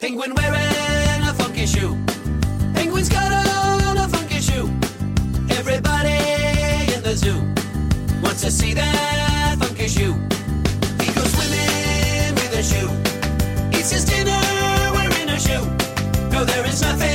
Penguin wearing a funky shoe. Penguin's got on a funky shoe. Everybody in the zoo wants to see that funky shoe. He goes swimming with a shoe. Eats his dinner wearing a shoe. No, there is nothing